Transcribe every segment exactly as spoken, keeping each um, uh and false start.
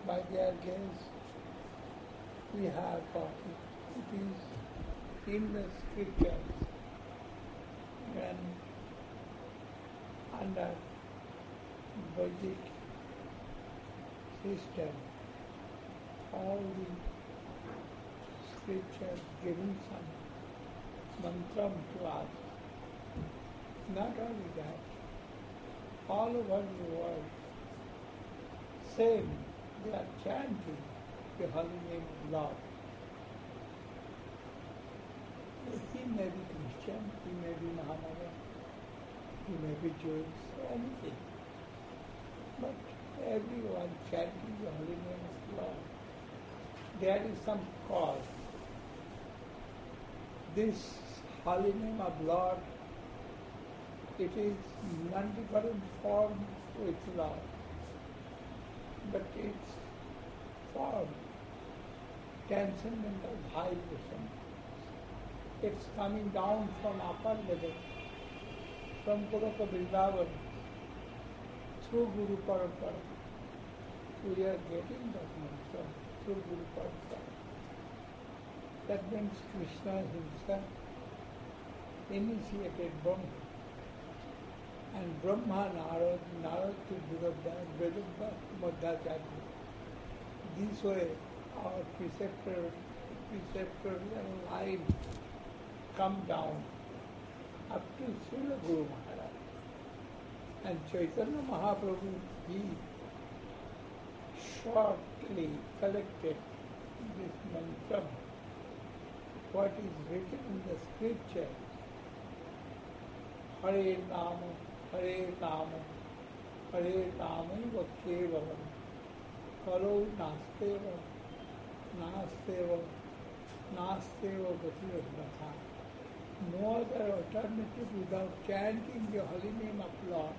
by their gaze, we have got it. It is in the scriptures when under Vedic system all the scriptures giving some mantram to us. Not only that, all over the world, same, they are chanting the holy name of Lord. He may be Christian, he may be Mohammedan, he may be Jewish, anything. But everyone chanting the holy name of Lord. There is some cause. This holy name of Lord, it is non-different form with Lord, but its form, transcendental vibration. It's coming down from upper level, from Goloka Vrindavan, through Guru Parampara. We are getting that mantra through Guru Parampara. That means Krishna himself initiated Brahma. And Brahma, Narad, Narad to Vedanta, Vedanta to Madhacharya. This way our preceptor, preceptor line come down up to Srila Guru Maharaj. And Chaitanya Mahaprabhu, he shortly collected this mantra, what is written in the scripture, Hare Nama, Hare Nama, Hare Namaiva Kevalam, Kalo Nasteva, Nasteva, Nasteva Gatiratha. No other alternative without chanting the holy name of Lord.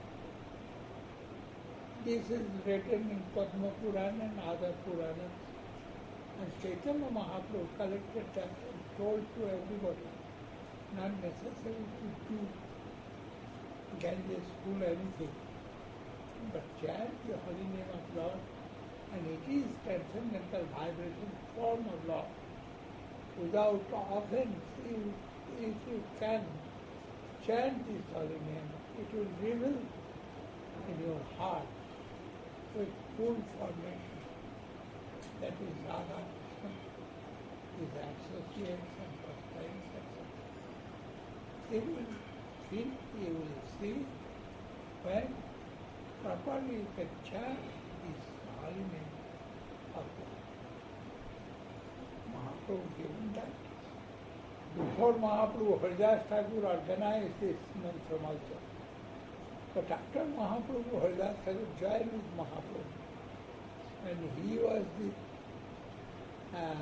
This is written in Padma Purana and other Puranas. And Chaitanya Mahaprabhu collected that and told to everybody, not necessary to do Ganges full anything, but chant the holy name of Lord, and it is transcendental vibration form of Lord. Without offense, you, if you can chant this holy name, it will reveal in your heart with full formation. That is Radha Krishna, his associates and pastimes, et cetera. He will feel, he will see when properly you can chant this holy name of God. Mahaprabhu given that. Before Mahaprabhu, Haridas Thakur organized this mantra also. But after Mahaprabhu, Haridas Thakur joined with Mahaprabhu. And he was the uh,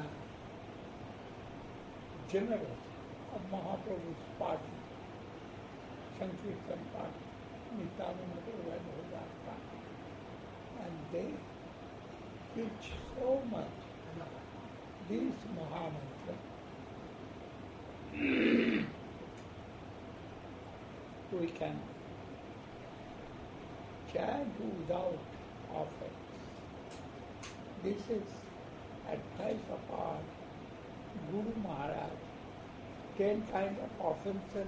general of Mahaprabhu's party, Sankirtan party, Nityananda and Haridas party. And they preach so much this Mahamantra. We can chant without offense. This is advice of our Guru Maharaj. Ten kind of offenses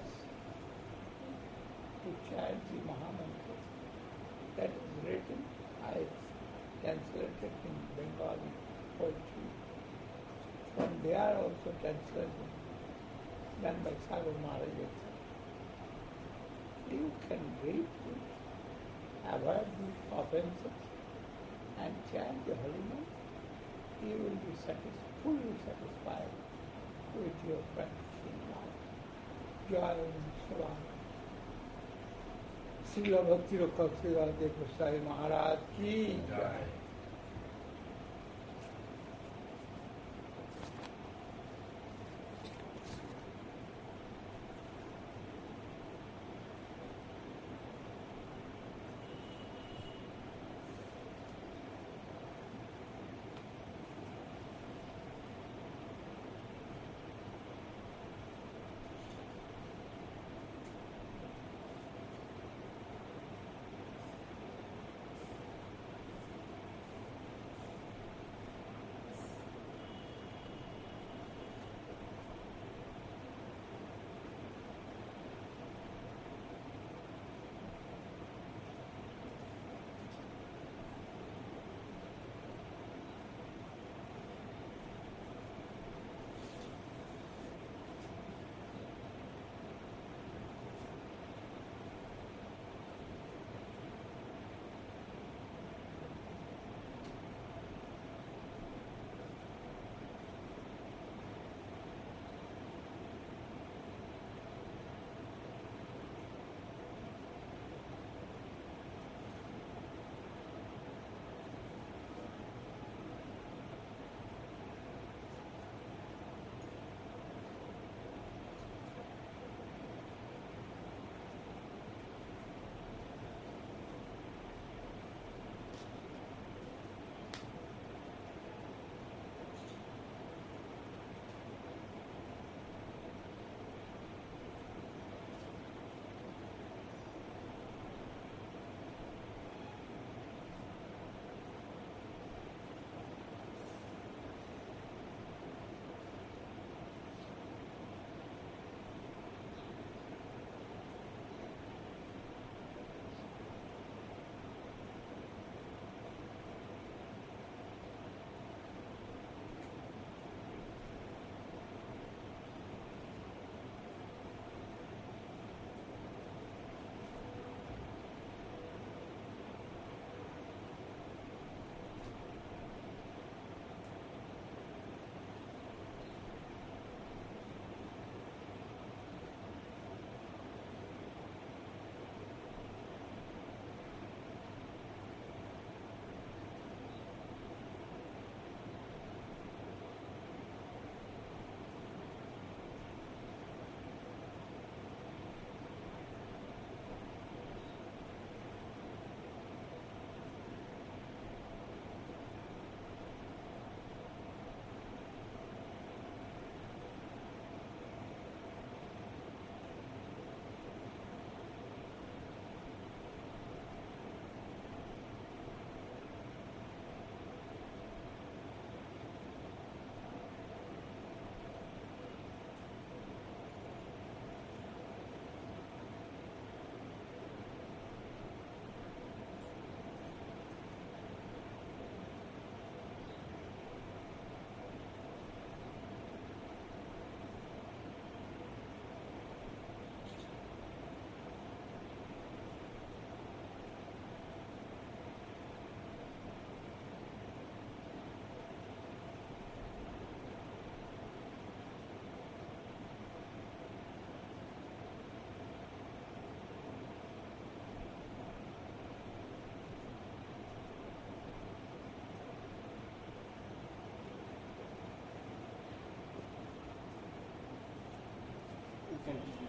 to chant the Mahamantra. That is written, I translated in Bengali poetry. From there also translated, done by Sagar Maharaj itself. You can read it, avoid these offenses, and chant the holy name. You will be satisfied, fully satisfied with your practicing life. Jai Salam. Srila Bhakti Rakha Sridhar Goswami Maharaj ki Jai.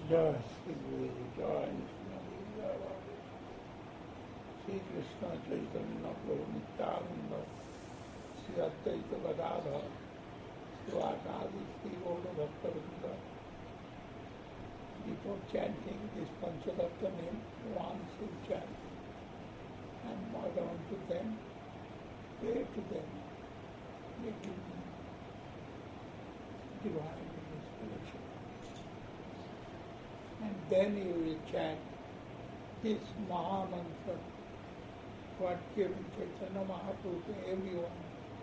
Jai Sri Guru, Jai Krishna, Jai Radhe. Sri Krishna Chaitanya Prabhu Nityananda, Sri Advaita Gadadhar, Sri Akadi, Sri Gaura Bhakta-vrinda. Before chanting this Panchatattva name, one should chant and bow down to them, pray to them, they give them divine inspiration. And then you will chant this Maha Mantra, what given Chaitanya Mahaprabhu to everyone.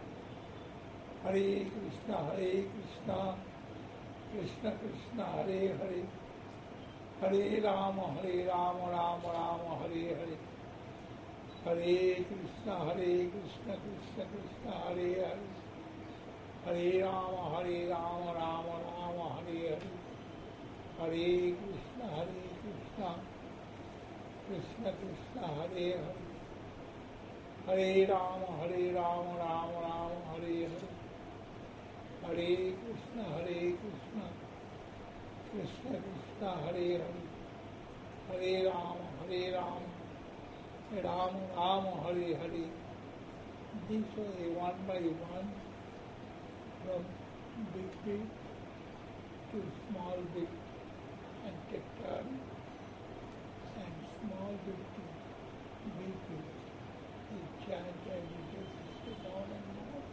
Hare Krishna, Hare Krishna, Krishna Krishna, Hare Hare, Hare Rama, Hare Rama, Rama Rama, Hare Hare, Hare Krishna, Hare Krishna, Krishna Krishna, Hare Hare, Hare Rama, Hare Rama, Rama Rama, Hare Hare, Hare Krishna, Hare Krishna, Krishna Krishna, Hare Hare, Hare Rama, Hare Rama, Rama Rama, Hare Hare, Hare Krishna, Hare Krishna, Krishna Krishna, Hare Hare, Hare Rama, Hare Rama, Rama Rama, Hare Hare. This way, one by one, from big bit to small bit, and take turn, and small bit to big bit. You chant and you just sit down and more.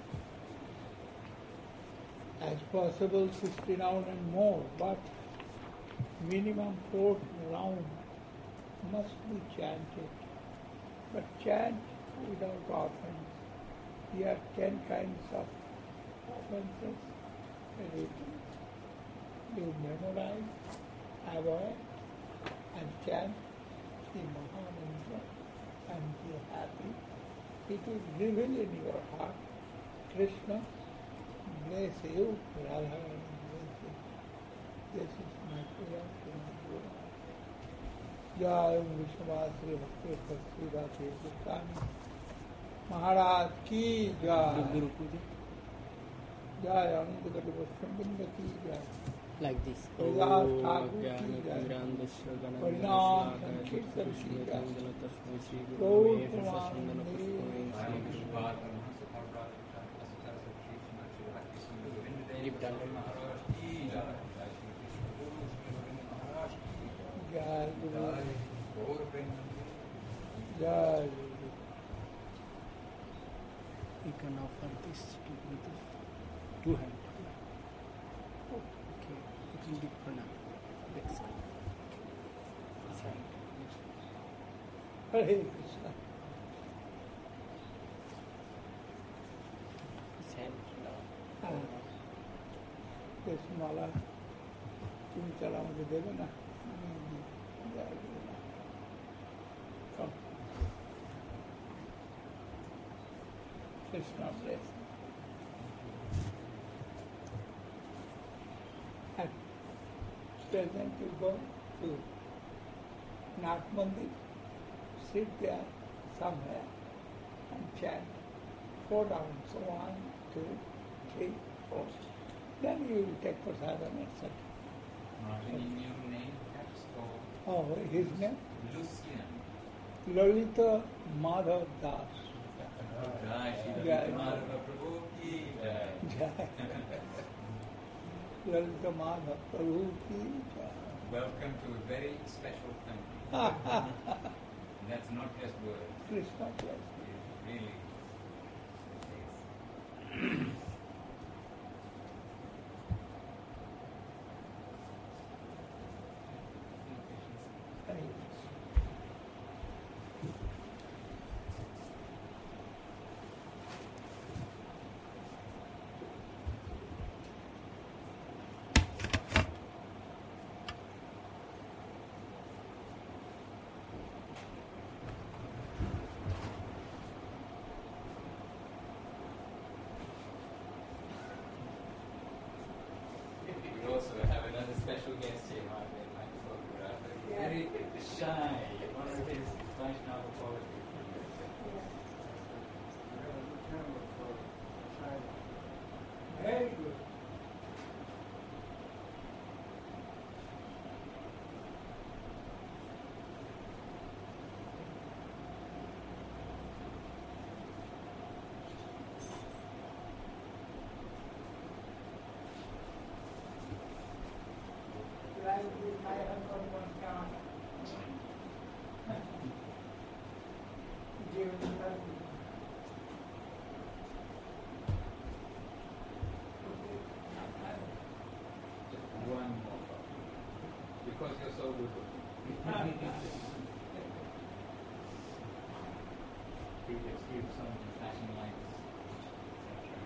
As possible, sixty round and more, but minimum fourth round must be chanted. But chant without offense. Here are ten kinds of offenses written. You memorize, avoid, and chant the Maha Mantra and be happy. It will reveal in your heart, Krishna, bless you, Radha, bless you. This is my prayer to my Guru. Jai Vishwanath Sri Bhakti Bhakti Radhe Goswami Maharaj ki Jai. Jai Ananda Gati Vasambinda ki Jai. Like this. Haridas Thakur ki Jai. Harinam Sankirtan ki Jai. Gaur Deep down. Jai Guru. Jai Guru. You can offer this to with this two hands. Okay. You can give pranam. That's good. Hare Krishna. His hand now. বেশ মালা তুমি তারা আমাকে দেবে না আমি দিই। জয় Gurunath. Come. Krishna bless. At present you go to Nath Mandir, sit there somewhere and chant four rounds, one, two, three, four. Then you will take prasadam, et cetera. Not any new name, perhaps, or Oh, his name? Lucian. Lalita Madhav Das. Jai Shri Jai. Madhava Prabhu ki Jai. Jai. Lalita Madhav Prabhu ki Jai. Welcome to a very special thing. That's not just words. Krishna bless. It really is. Hare Krishna. Let's give some flashing lights, et cetera.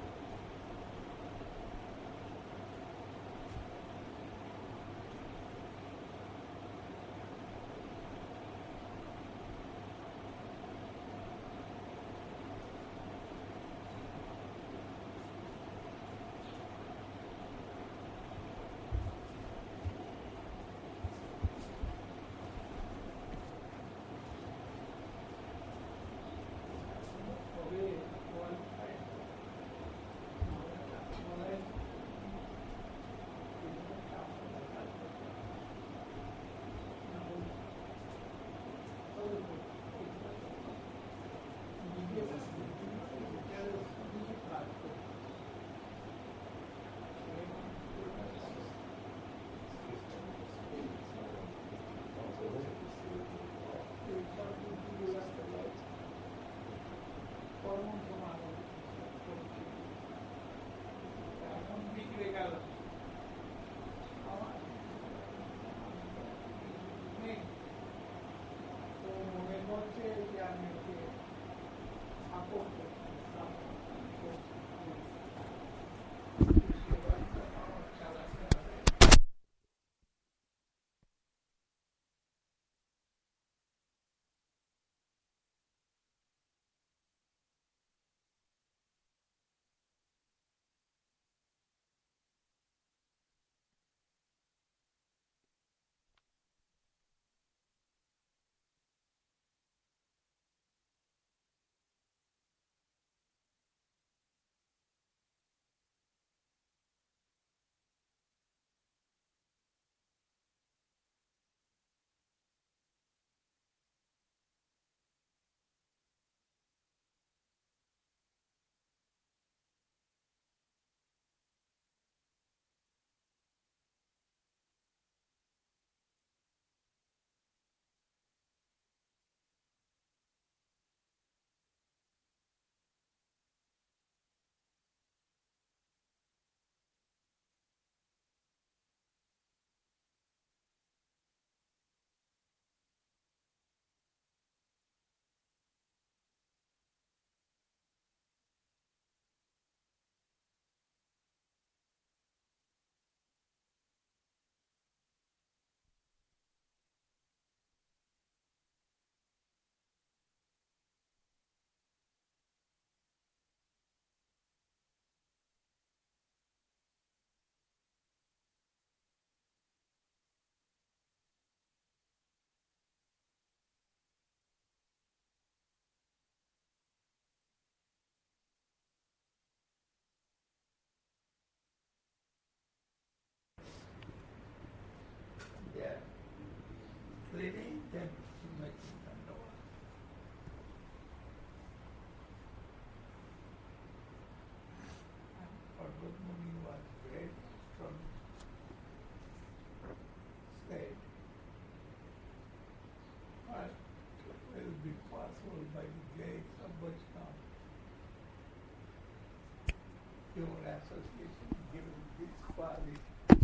Yeah. Cleaning, then making Dandavat. Bhagat Muni was very strong, said, but it will be possible by the grace of Vaishnava, your association given this quality.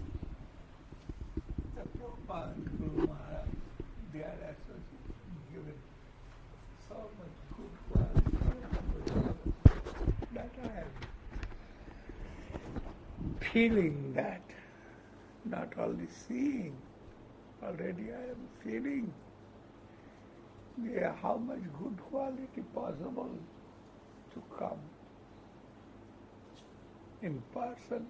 The Prabhupada, Guru Maharaj, their association given so much good quality that I am feeling that, not only seeing, already I am feeling yeah, how much good quality possible to come in person.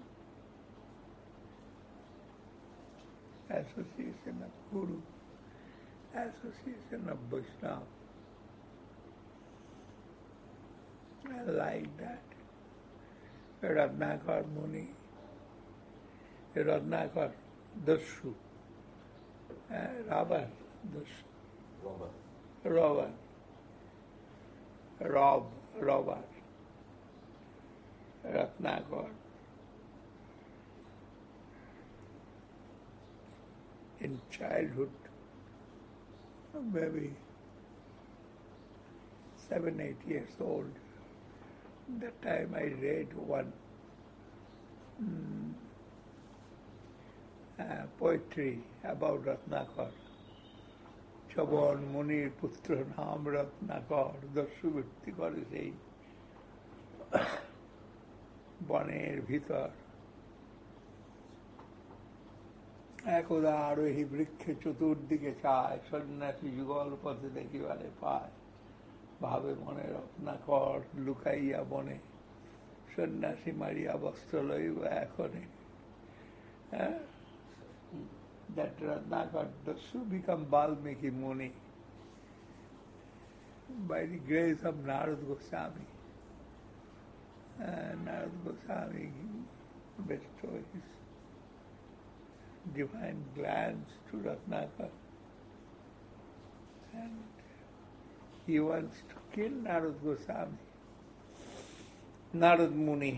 Association of Guru, association of Vaishnava. I like that. Ratnakar Muni, Ratnakar Dasu, uh, Ravar Dasu, Ravar, Rob, Ravar, Ratnakar. In childhood, maybe seven, eight years old, that time I read one mm, uh, poetry about Ratnakar চবন মুনির পুত্র নাম রত্নাকর দস্যুবৃত্তি করে সেই বনের ভিতর একদা আরোহী বৃক্ষে চতুর্দিকে চায়, সন্ন্যাসী যুগল পথে দেখিবারে পায়। ভাবে মনে রত্নাকর লুকাইয়া বনে, সন্ন্যাসী মারিয়া বস্ত্র লইব এখনে। That Ratnakar Dasu become Valmiki Muni by the grace of Narad Goswami. Uh, Narad Goswami bestowed his divine glance to Ratnakar, and he wants to kill Narad Goswami. Narad Muni.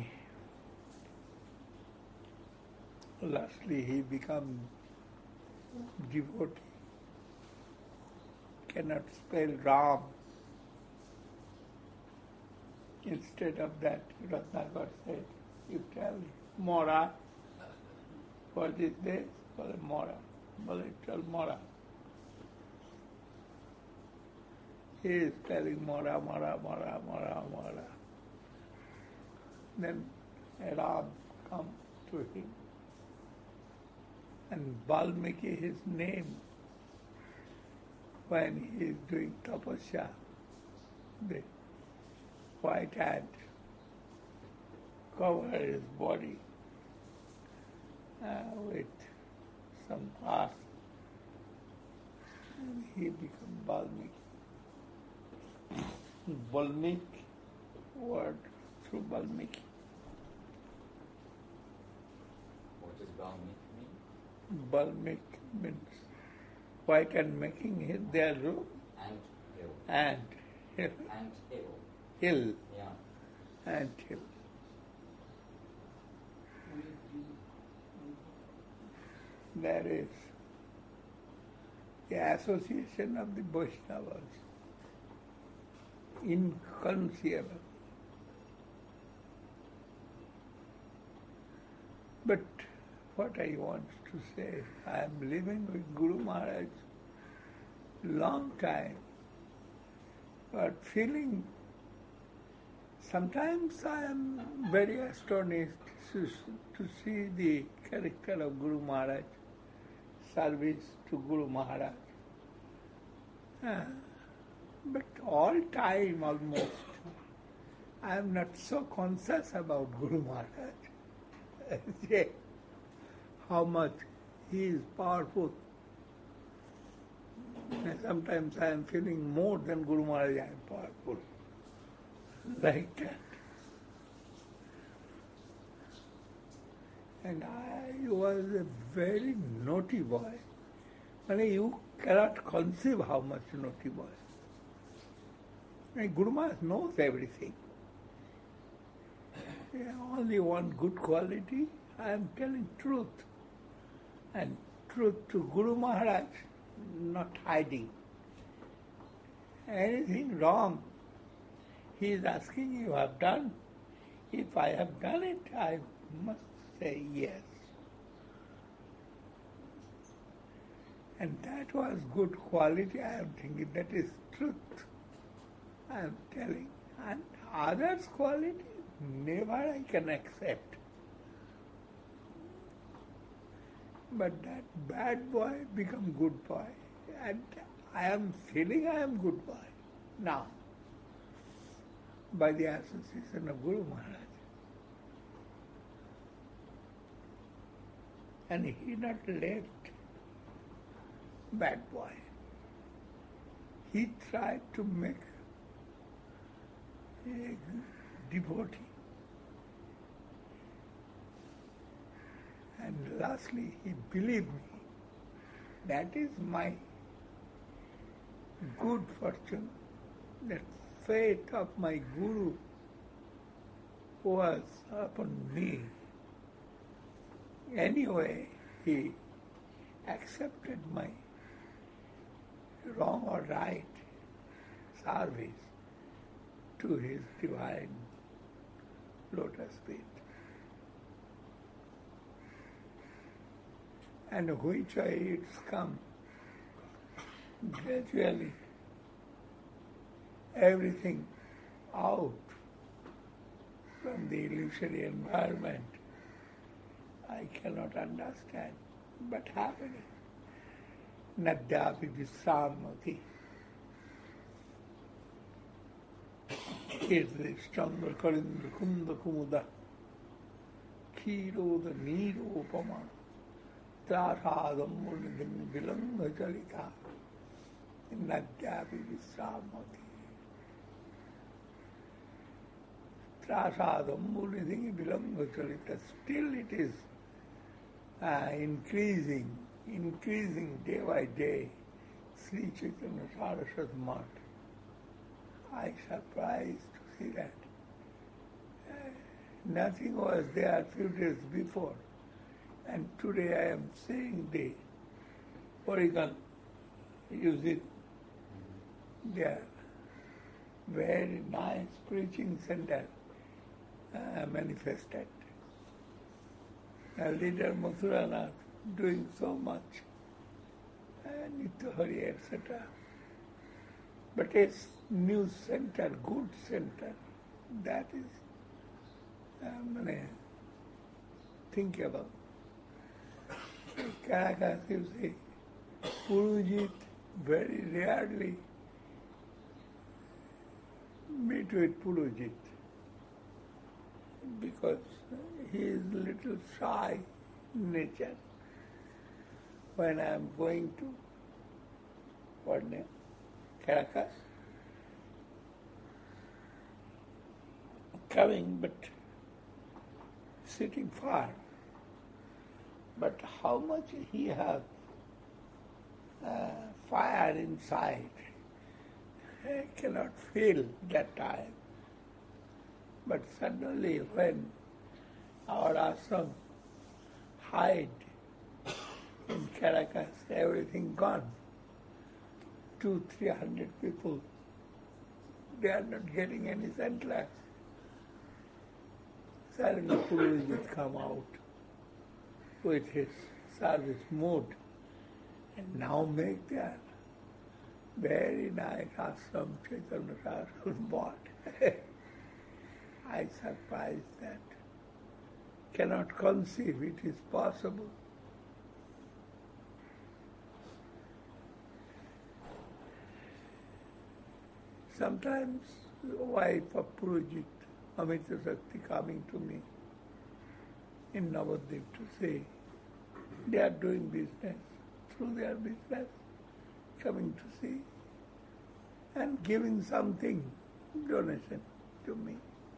Lastly, he becomes devotee. Cannot spell Ram. Instead of that, Ratnakar said, you tell Mora. What is this? Well, Mora. Well, tell Mora. He is telling Mora, Mora, Mora, Mora, Mora. Then Ram comes to him. And Valmiki, his name, when he is doing tapasya, the white ant cover his body uh, with some earth, and he becomes Valmiki. Valmiki, word through Valmiki. What does Valmiki mean? Balmik means white and making his, their room. And hill. And hill. And hill. Hill. Yeah. And hill. There is the association of the Vaishnavas. Inconceivable. But what I want to say, I am living with Guru Maharaj long time, but feeling sometimes I am very astonished to, to see the character of Guru Maharaj, service to Guru Maharaj. Uh, but all time almost, I am not so conscious about Guru Maharaj. How much he is powerful. And sometimes I am feeling more than Guru Maharaj I am powerful. Like that. And I was a very naughty boy. I mean, you cannot conceive how much naughty boy. I mean, Guru Maharaj knows everything. Yeah, only one good quality, I am telling truth. And truth to Guru Maharaj, not hiding. Anything wrong, he is asking, you have done. If I have done it, I must say yes. And that was good quality, I am thinking, that is truth. I am telling. And others' quality, never I can accept. But that bad boy become good boy. And I am feeling I am good boy now by the association of Guru Maharaj. And he not left bad boy. He tried to make a devotee. And lastly, he believed me. That is my good fortune. That faith of my Guru was upon me. Anyway, he accepted my wrong or right service to his divine lotus feet. And which way it's come, gradually everything out from the illusory environment, I cannot understand, but happening. Nadyapi visramati. Kirtishchandra karindra kunda kumuda. Khiroda niropama. Trashadam munidin vilanga chalita. Nadyapi visramati. Trasadam munidin vilanga chalita. Still it is uh, increasing, increasing day by day. Sri Chaitanya Saraswat Math. I surprised to see that. Uh, nothing was there a few days before. And today I am seeing the Oregon using their very nice preaching center uh, manifested. A leader Mathuranath doing so much, uh, Nitya Hari, et cetera. But a new center, good center, that is, um, think about. Caracas, you see, Purujit very rarely meet with Purujit because he is little shy in nature. When I am going to, what name, Caracas, coming but sitting far. But how much he has uh, fire inside, I cannot feel that time. But suddenly when our ashram hide in Caracas, everything gone, two, three hundred people, they are not getting any centre. Suddenly Purujit come out with his service mood and now make their very nice ashram, Chaitanya Saraswat Math. I surprised that. Cannot conceive it is possible. Sometimes the wife of Purujit, Amita Shakti, coming to me in Navadvip to say they are doing business, through their business, coming to see and giving something, donation to me.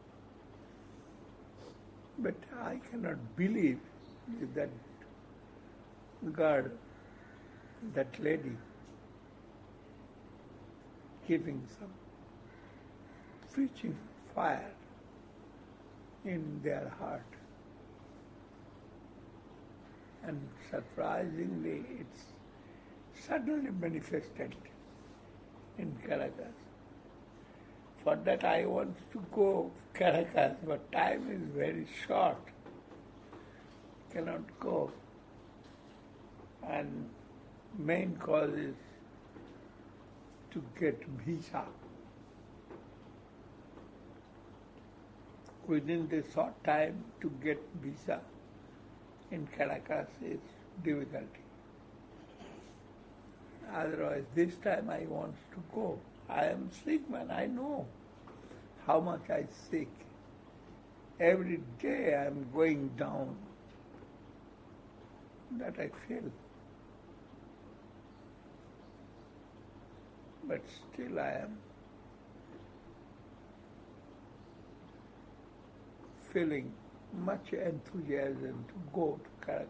But I cannot believe that girl, that lady, giving some preaching fire in their heart. And surprisingly, it's suddenly manifested in Caracas. For that I want to go Caracas, but time is very short. Cannot go. And main cause is to get visa. Within the short time to get visa in Caracas is difficulty. Otherwise, this time I want to go. I am sick man, I know how much I sick. Every day I am going down. That I feel. But still I am feeling much enthusiasm to go to Caracas.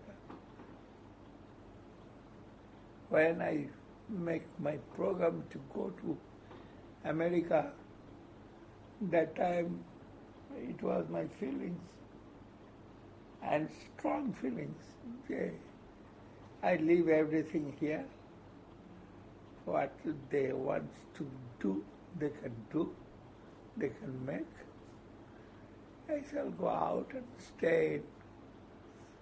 When I make my program to go to America, that time it was my feelings and strong feelings. They, I leave everything here. What they want to do, they can do, they can make. I shall go out and stay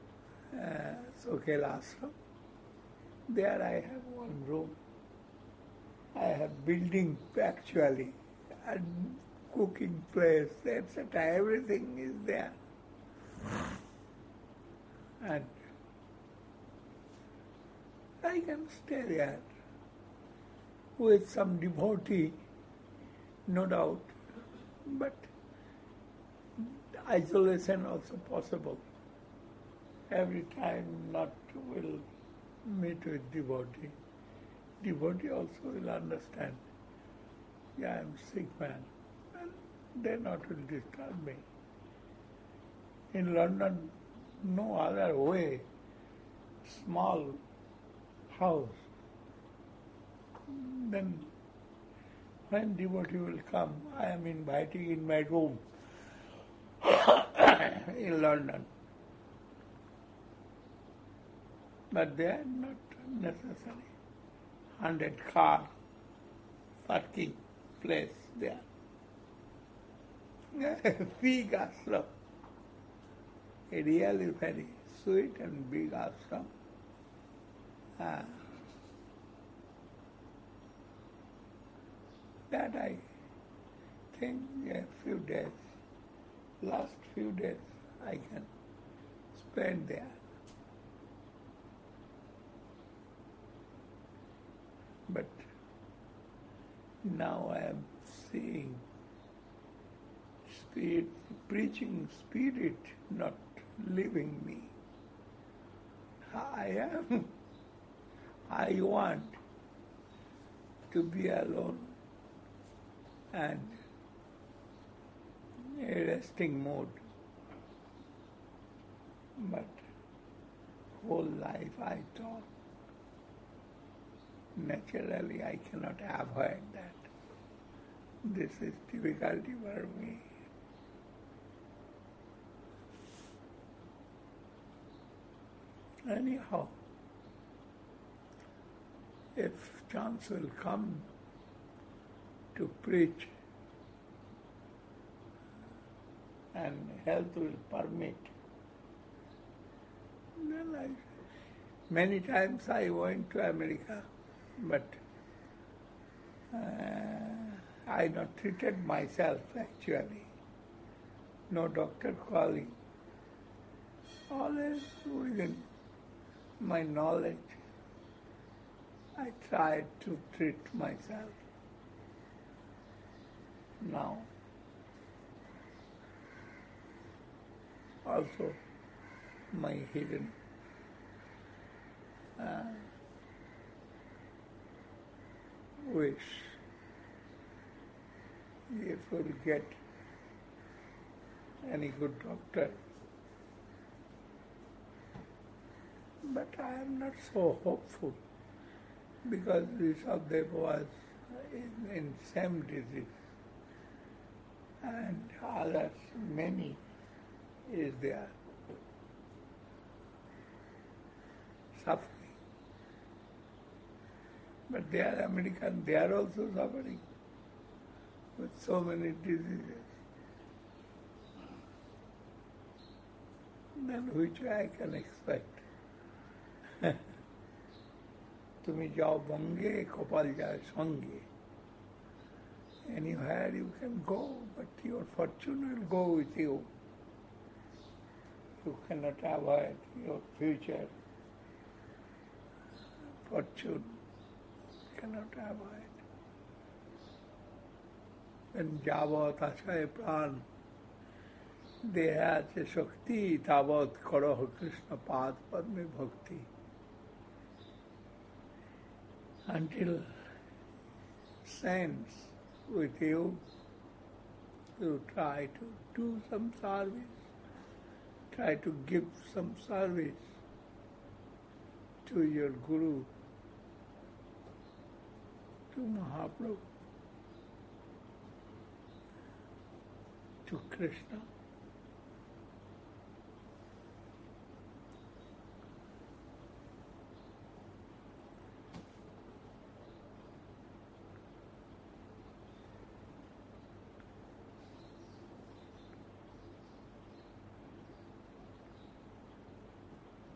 in uh, Sokhel Ashram. There I have one room. I have building actually, and cooking place, et cetera. Everything is there. And I can stay there with some devotee, no doubt, but isolation also possible. Every time not will meet with devotee. Devotee also will understand, yeah, I am sick man, and they not will disturb me. In London, no other way, small house. Then when devotee will come, I am inviting in my room in London. But they are not necessary. Hundred car parking place there. Big ashram. A really very sweet and big ashram. Ah. That I think a few days, last few days I can spend there. But now I am seeing spirit, preaching spirit not leaving me. I am, I want to be alone and a resting mood. But whole life I talk. Naturally, I cannot avoid that. This is difficulty for me. Anyhow, if chance will come to preach and health will permit, then I, many times I went to America, but uh, I not treated myself actually. No doctor calling. Always within my knowledge, I tried to treat myself. Now, also my hidden uh, wish, if we'll get any good doctor. But I am not so hopeful because this of them was in, in same disease and others, many is there suffering. But they are American, they are also suffering with so many diseases. Then which way I can expect? তুমি যাও বঙ্গে কপাল যায় সঙ্গে. Anywhere you can go, but your fortune will go with you. You cannot avoid your future fortune. Cannot avoid. When যাবৎ আশায় প্রাণ দেহে আছে শক্তি তাবৎ করহ কৃষ্ণ পাদ পদ্মে ভক্তি. Until sense with you, you try to do some service, try to give some service to your Guru, to Mahaprabhu, to Krishna.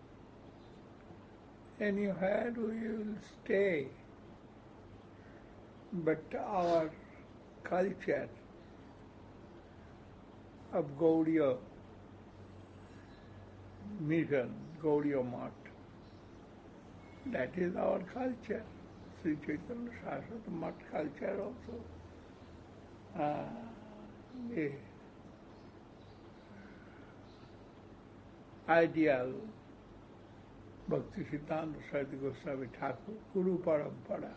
Anywhere we will stay, But our culture of Gaudiya mission, Gaudiya Math, that is our culture. Sri Chaitanya Saraswati Math culture also. Uh, the ideal Bhakti Siddhanta Saraswati Goswami Thakur, Guru Parampara,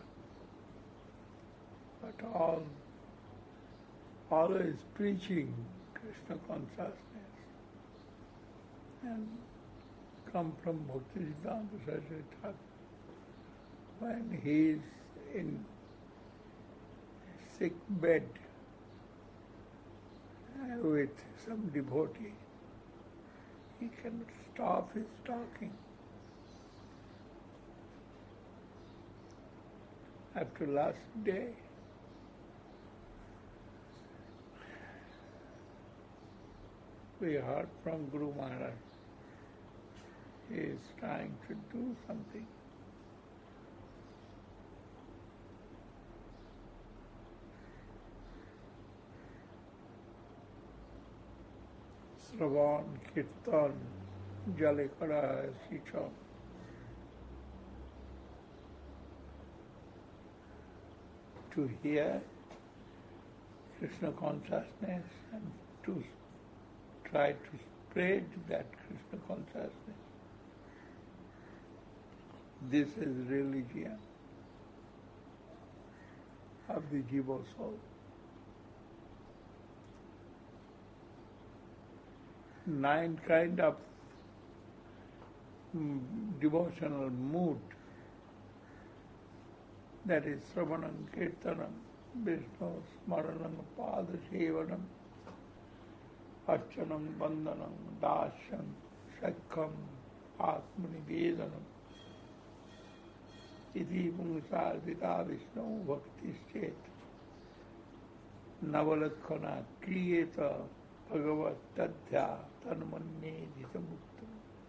but all always preaching Krishna consciousness and come from Bhakti Siddhanta Saraswati Thakur. When he is in sick bed with some devotee, he cannot stop his talking. After last day, we heard from Guru Maharaj, he is trying to do something. Shravan, Kirtan, Jale kara hai Shicha. To hear Krishna consciousness and to try to spread that Krishna consciousness. This is religion of the Jiva soul. Nine kind of mm, devotional mood, that is Sravanam, Kirtanam, Vishnu, Smaranam, Padasevanam, Archanam, Vandanam, Dasyam, Shakham, Atmanivedanam, Iti Pungsarvita Vishnu Bhaktischet, Navalakkhana, Kriyeta, Bhagavat Tadhya, Tanmanye Jitamuktam.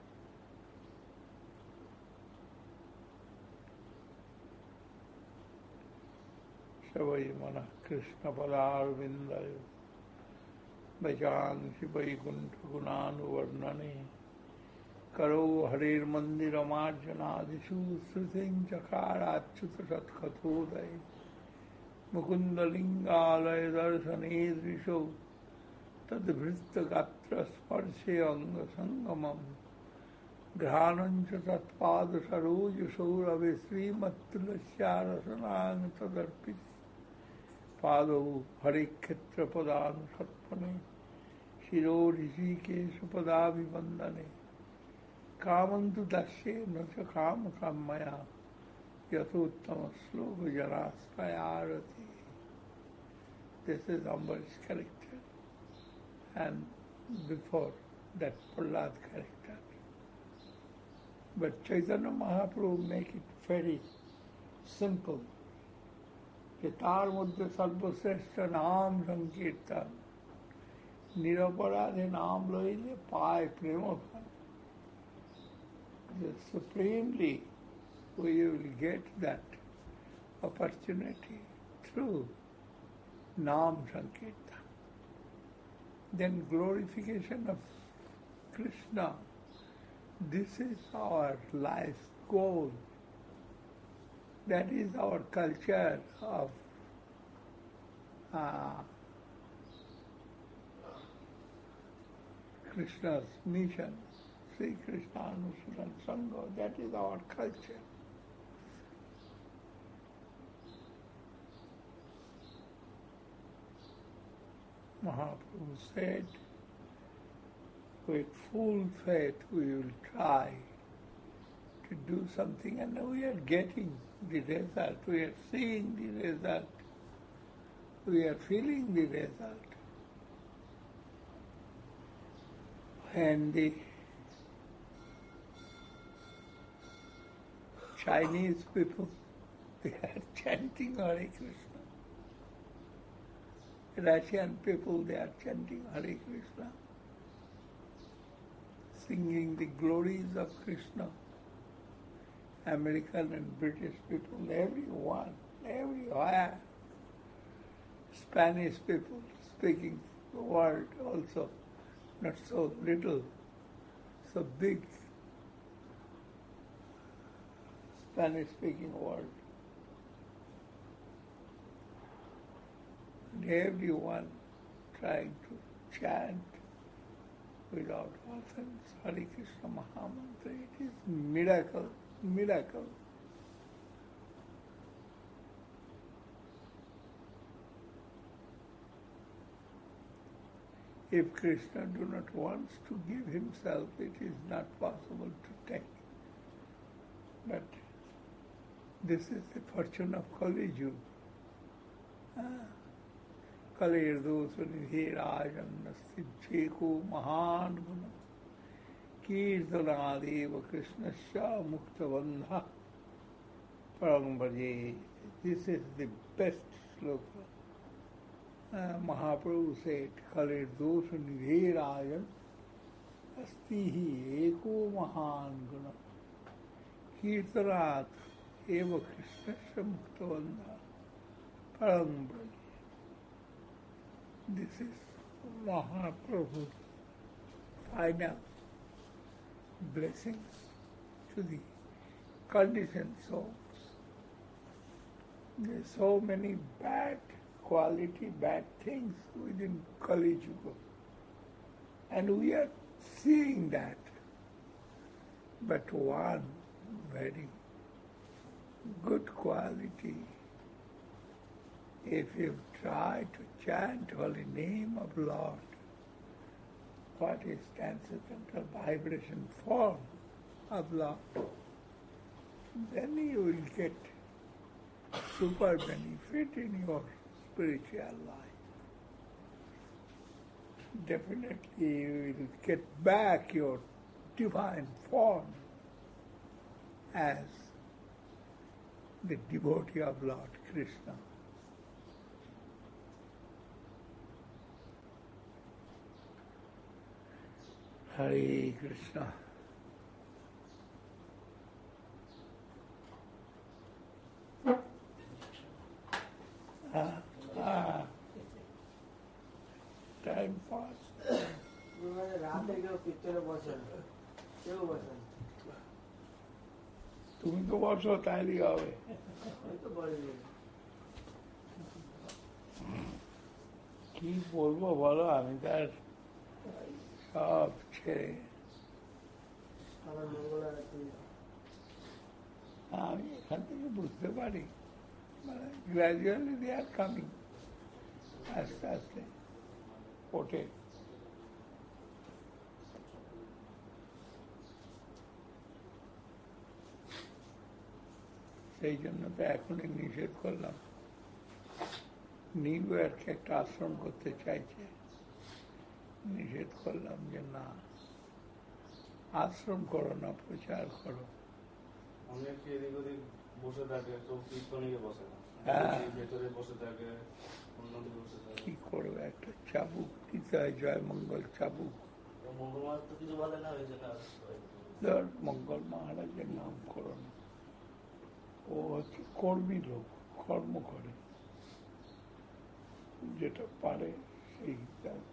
Savai Mana Krishna Padar Vindayo, Vajansi Vaikuntha Gunanu Varnane, Karo Harir Mandira Marjanadishu Sritin Chakara Achyuta Satkathodai, Mukunda Lingalaya Darsane Drisho, Tadvritta Gatra Sparshe Anga Sangamam, Granancha Tatpada Saroja Saurave Srimattulashyara Sanang Tadarpiti, Pado Harikhetra Padanu Satpane, Shiro Rishikesha Padavi Vandane, Kamantu Dashe Nacha Kama Kammaya, Yathuttama Sloka Janasvayarati. This is Ambarish character. And before that Prahlad character. But Chaitanya Mahaprabhu make it very simple. Yatar Muddha Sarvasreshta Naam Sankirtan, Niraparade Naam Loile Pai Premophan. Supremely we will get that opportunity through Naam Sankirtan. Then glorification of Krishna. This is our life goal. That is our culture of uh, Krishna's mission. Sri Krishna Anusuran Sangha. That is our culture. Mahaprabhu said, with full faith we will try to do something, and we are getting the result, we are seeing the result, we are feeling the result. And the Chinese people, they are chanting Hare Krishna. Russian people, they are chanting Hare Krishna, singing the glories of Krishna. American and British people, everyone, everywhere, Spanish people speaking the word also, not so little, so big Spanish speaking world. And everyone trying to chant without offense Hare Krishna Mahamantra. It is miracle, miracle. If Krishna do not want to give himself, it is not possible to take. But this is the fortune of Kali Yuga. Ah. Kalir dosu nidhi rajan nasti jeko mahan guna kirtanadeva krishnasya muktavandha param bhaje. This is the best sloka. Uh, Mahaprabhu said, Kalir dosu nidhi rajan asti hi eko mahan guna kirtanat eva krishnasya muktavandha param bhaje. This is Mahaprabhu's final blessings to the conditioned souls. There are so many bad quality, bad things within Kali Yuga. And we are seeing that. But one very good quality, if you try to chant holy name of Lord, what is transcendental vibration form of Lord, then you will get super benefit in your spiritual life. Definitely you will get back your divine form as the devotee of Lord Krishna. Hare Krishna. Ah, ah. Time fast. তুমি তো বসো তাইলেই হবে। কি বলবো বলো, আমি তার সব ছেড়ে আমি এখান থেকে বুঝতে পারি, মানে গ্র্যাজুয়ালি দে আর কামিং, আস্তে আস্তে ওঠে। সেই জন্য তো এখনই নিষেধ করলাম। নিউ ইয়র্কে একটা আশ্রম করতে চাইছে, নিষেধ করলাম যে না, আশ্রম করো না, প্রচার করো। কি করবে, একটা চাবুক দিতে হয়, জয় মঙ্গল চাবুক। ধর মঙ্গল মহারাজের নাম করো না, ও হচ্ছে কর্মী লোক, কর্ম করে, যেটা পারে সেই হিসাবে।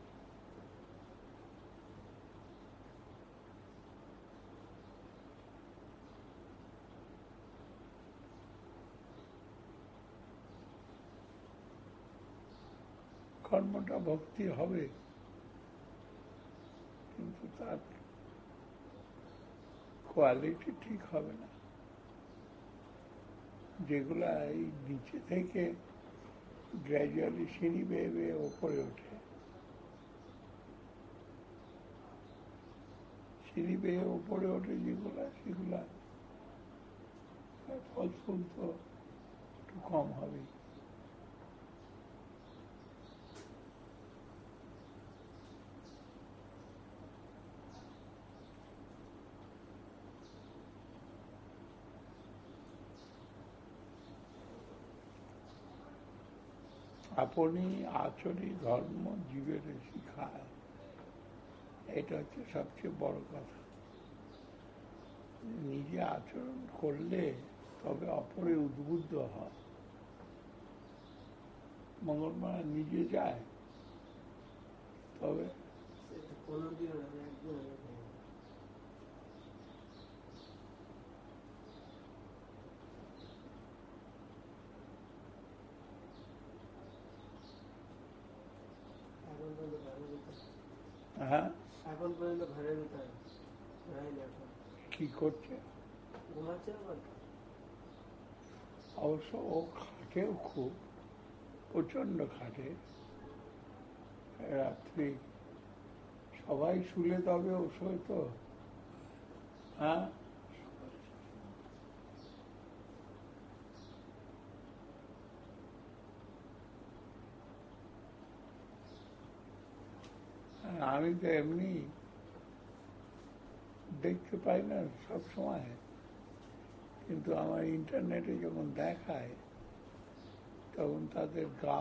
কর্মটা ভক্তি হবে, কিন্তু তার কোয়ালিটি ঠিক হবে না। যেগুলা এই নিচে থেকে গ্র্যাজুয়ালি সিঁড়ি বেয়ে বেয়ে ওপরে ওঠে, সিঁড়ি বেয়ে ওপরে ওঠে যেগুলা, সেগুলা ফল ফুল তো একটু কম হবে। আপনি আচরি ধর্ম জীবের শিখায়, এটা হচ্ছে সবচেয়ে বড় কথা। নিজে আচরণ করলে তবে অপরে উদ্বুদ্ধ হয়। মঙ্গলমায়া নিজে যায়, তবে কোনোদিনও না, একদম এরকম। এখন পর্যন্ত ঘরের ভিতরে হ্যাঁ এখন পর্যন্ত ঘরের ভিতরে যায়নি এখন। কি করছে? ঘুমাচ্ছে আবার। অবশ্য ও খাটেও খুব, প্রচণ্ড খাটে। রাত্রি সবাই শুলে তবে ও শোয় তো। হ্যাঁ, আমি তো এমনি দেখতে পাই না সব সময়, কিন্তু আমার ইন্টারনেটে যখন দেখায় তখন তাদের গা,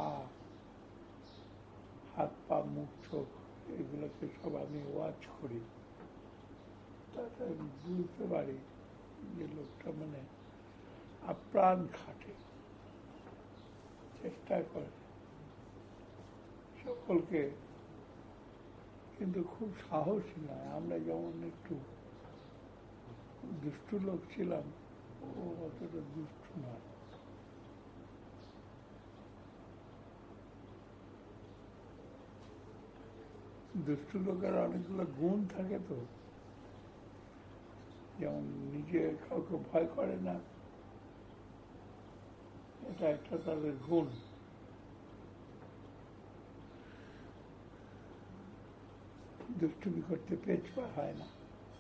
হাত পা, মুখ, চোখ এগুলোকে সব আমি ওয়াচ করি। তাতে আমি বুঝতে পারি যে লোকটা মানে আপ্রাণ খাটে, চেষ্টা করে সকলকে, কিন্তু খুব সাহসী নয়। আমরা যেমন একটু দুষ্টু লোক ছিলাম, ও অতটা দুষ্টু নয়। দুষ্টু লোকের অনেকগুলো গুণ থাকে তো, যেমন নিজে কাউকে ভয় করে না, এটা একটা তাদের গুণ। দুষ্টুমি করতে পেছপা হয় না,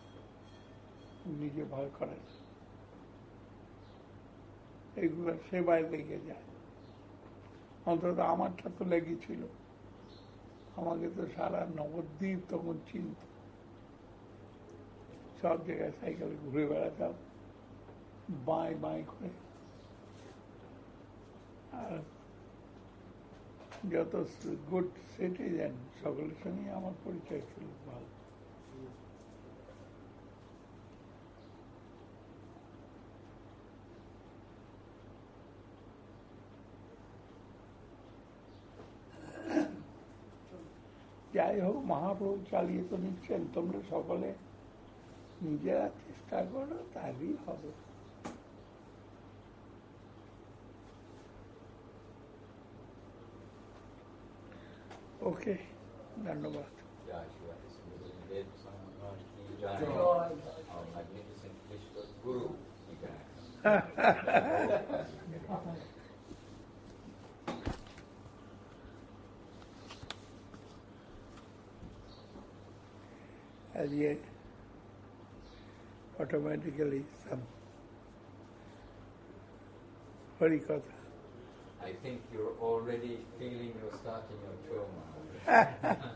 নিজে ভয় করে না, এইগুলো সেবায় লেগে যায়। অন্তত আমারটা তো লেগেছিল, আমাকে তো সারা নবদ্বীপ তখন চিনত, সব জায়গায় সাইকেলে ঘুরে বেড়াতাম বাঁয় বাঁয় করে। আর যত গুড সিটিজেন সকলের সঙ্গে আমার পরিচয় ছিল ভালো। যাই হোক, মহাপ্রভু চালিয়ে তো নিচ্ছেন, তোমরা সকলে নিজেরা চেষ্টা করো, তাহলেই হবে। ওকে, ধন্যবাদ। Joshua is did someone he John Joy. our magnificent Vishnu Guru began. As yet, automatically some Harikatha. I think you're already feeling you're starting your tour now.